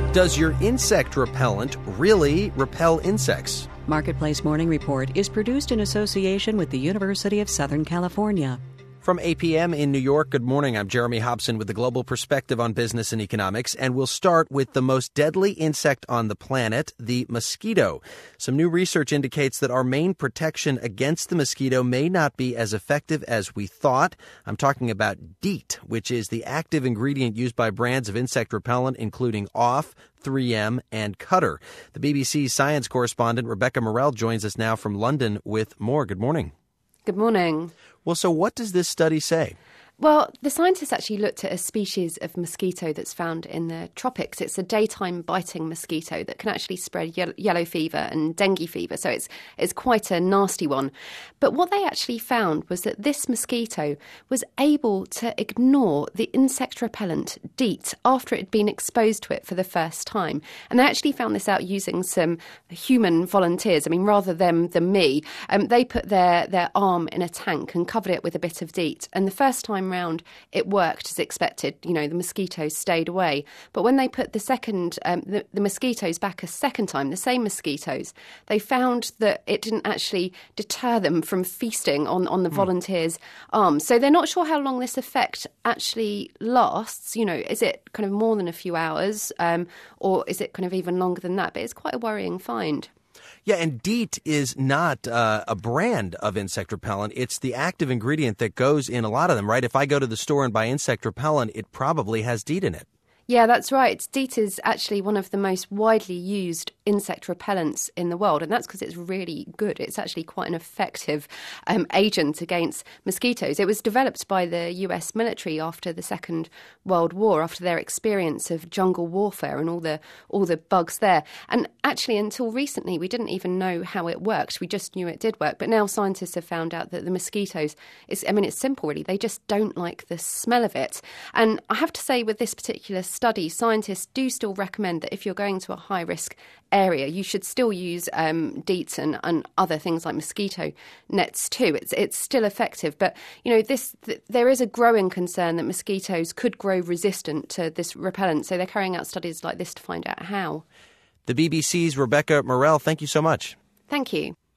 Does your insect repellent really repel insects? Marketplace Morning Report is produced in association with the University of Southern California. From APM in New York, good morning. I'm Jeremy Hobson with the Global Perspective on Business and Economics, and we'll start with the most deadly insect on the planet, the mosquito. Some new research indicates that our main protection against the mosquito may not be as effective as we thought. I'm talking about DEET, which is the active ingredient used by brands of insect repellent, including Off, 3M, and Cutter. The BBC's science correspondent, Rebecca Morell, joins us now from London with more. Good morning. Good morning. Well, so what does this study say? Well, the scientists actually looked at a species of mosquito that's found in the tropics. It's a daytime biting mosquito that can actually spread yellow fever and dengue fever, so it's quite a nasty one. But what they actually found was that this mosquito was able to ignore the insect repellent DEET after it had been exposed to it for the first time. And they actually found this out using some human volunteers. I mean, rather than me, they put their arm in a tank and covered it with a bit of DEET. And the first time round, it worked as expected. You know, the mosquitoes stayed away. But when they put the mosquitoes back a second time, the same mosquitoes, they found that it didn't actually deter them from feasting on the volunteers' arms. So they're not sure how long this effect actually lasts. You know, is it kind of more than a few hours, or is it kind of even longer than that? But it's quite a worrying find. Yeah, and DEET is not a brand of insect repellent. It's the active ingredient that goes in a lot of them, right? If I go to the store and buy insect repellent, it probably has DEET in it. Yeah, that's right. DEET is actually one of the most widely used insect repellents in the world, and that's because it's really good. It's actually quite an effective agent against mosquitoes. It was developed by the US military after the Second World War, after their experience of jungle warfare and all the bugs there. And actually, until recently, we didn't even know how it worked. We just knew it did work. But now scientists have found out that the mosquitoes, it's simple, really. They just don't like the smell of it. And I have to say, with this particular study, scientists do still recommend that if you're going to a high-risk area, you should still use DEET and other things like mosquito nets too. It's still effective, but you know there is a growing concern that mosquitoes could grow resistant to this repellent. So they're carrying out studies like this to find out how. The BBC's Rebecca Morell, thank you so much. Thank you.